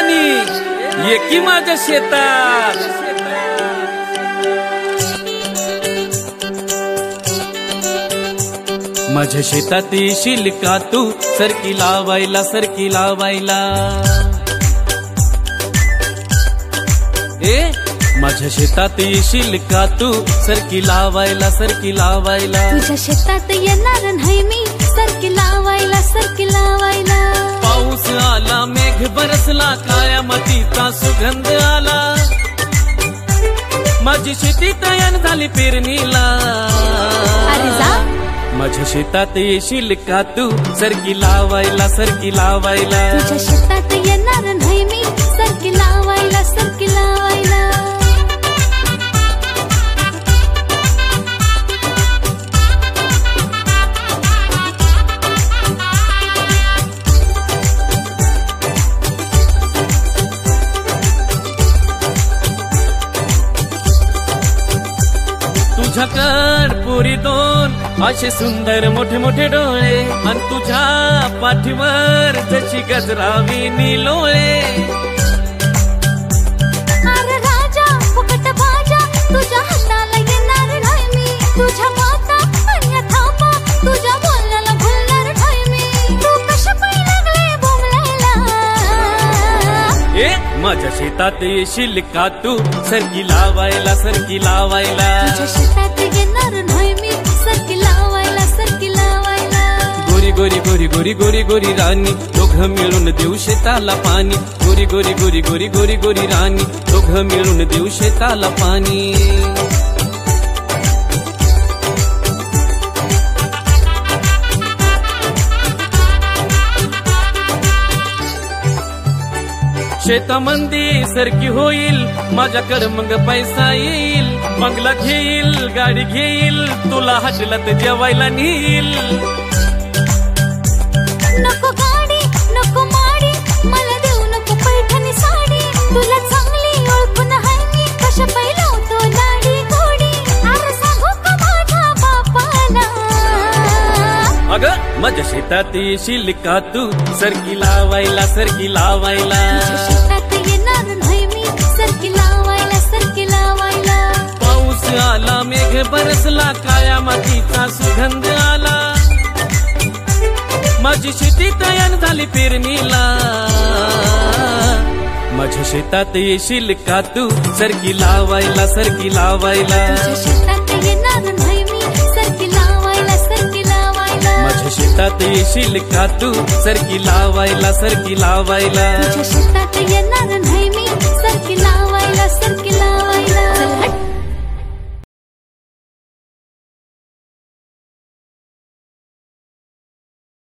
राणी ये की माझ्या शेतात माझ्या शेतात येशील का तू सरकी लावायला सरकी लावायला माझ्या शेतात येशील का तू सरकी लावायला सरकी लावायला तुझ्या शेतात येणार नाही मी सरकी लावायला सरकी लावायला पाऊस आला मेघ बरसला काळ्या मातीचा सुगंध आला माझी शेती तयार झाली पेरणीला अरे जा माझ्या शेतात येशील का तू सरकी लावायला सरकी लावायला तुझ्या शेतात येणार नाही मी सरकी लावायला सरकी लावायला तुझ्याकड पुरी दोन असे सुंदर मोठे मोठे डोळे आणि तुझ्या पाठीवर जशी गजरावी निलोळे अरे राजा फुकट भाजा तुझ्या हाताला येणार नाही मी तुझ्या माता आणि थांबा तुझ्या बोलण्याला भुलणार नाही मी तू कशा पाय लागले बोंबलायला माझ्या शेतात येशील का तू सरकी लावायला सरकी लावायला तुझ्या शेतात येणार नाही मी सरकी लावायला सरकी लावायला गोरी गोरी गोरी गोरी गोरी गोरी राणी दोघं मिळून देऊ शेताला पाणी गोरी गोरी गोरी गोरी गोरी गोरी राणी दोघं मिळून देऊ शेताला पाणी शेतामंदी सरकी होईल माझ्याकडे मग पैसा येईल बंगला घेईल गाडी घेईल तुला हॉटेलात जेवायला नेईल नको गाडी नको माडी मला देऊ नको पैठणी साडी तुला चांगली ओळखून आहे मी कशा पैलवतो लाडी गोडी अरे सांगू का माझ्या बापाला अगं माझ्या शेतात येशील का तू सरकी लावायला सरकी लावायला तुझ्या शेतात येणार नाही मी सरकी लावायला सरकी लावायला पाऊस आला मेघ बरसला काळ्या मातीचा सुगंध आला माझी शेती तयार झाली पेरणीला माझ्या शेतात येशील का तू सरकी लावायला सरकी लावायला तुझ्या शेतात येणार नाही मी सरकी लावायला सरकी लावायला माझ्या शेतात येशील का तू सरकी लावायला सरकी लावायला तुझ्या शेतात येणार नाही मी सरकी लावायला